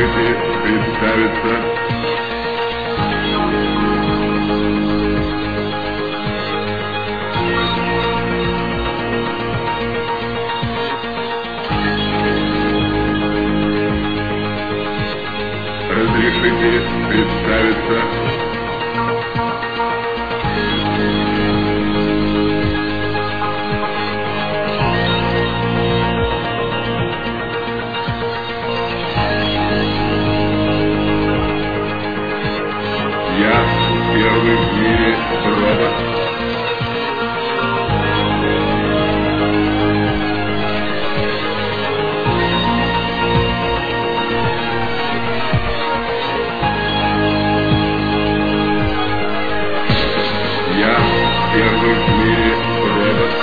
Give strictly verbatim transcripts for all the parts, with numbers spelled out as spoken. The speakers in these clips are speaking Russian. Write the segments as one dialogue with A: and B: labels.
A: Разрешите представиться. Разрешите представиться. Я первый в мире робот. Я первый в мире робот.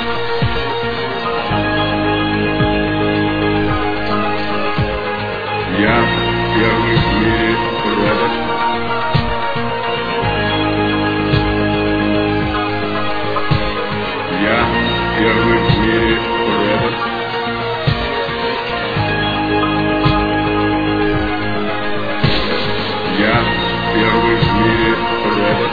A: Я первый в мире робот. Я первый в мире робот. Я первый в мире робот.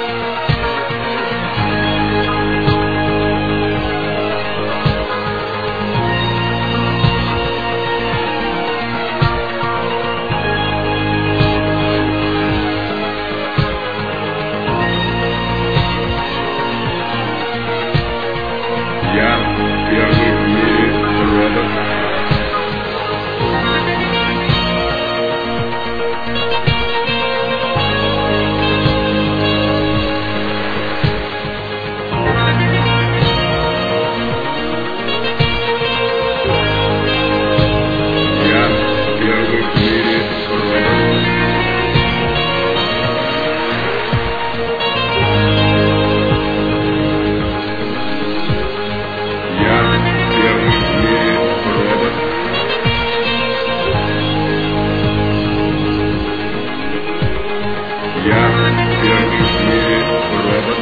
A: Я первый в мире робот. Я первый в мире робот. Я первый в мире робот. Я первый в мире робот.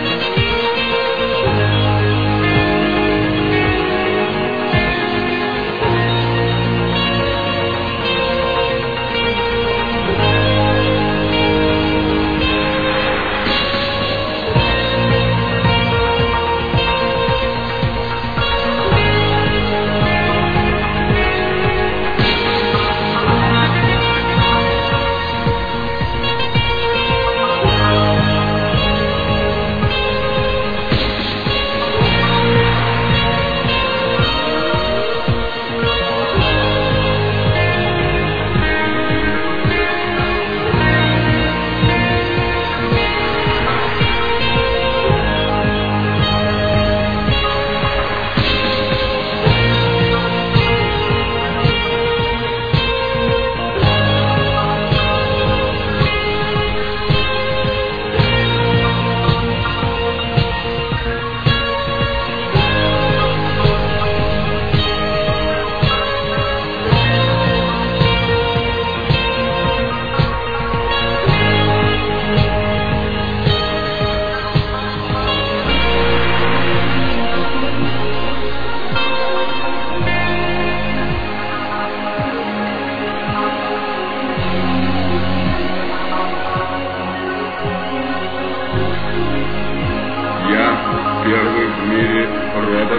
A: Я первый в мире робот.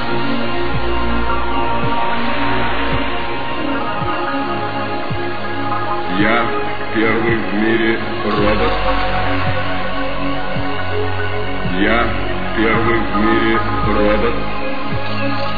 A: Я первый в мире робот. Я первый в мире робот.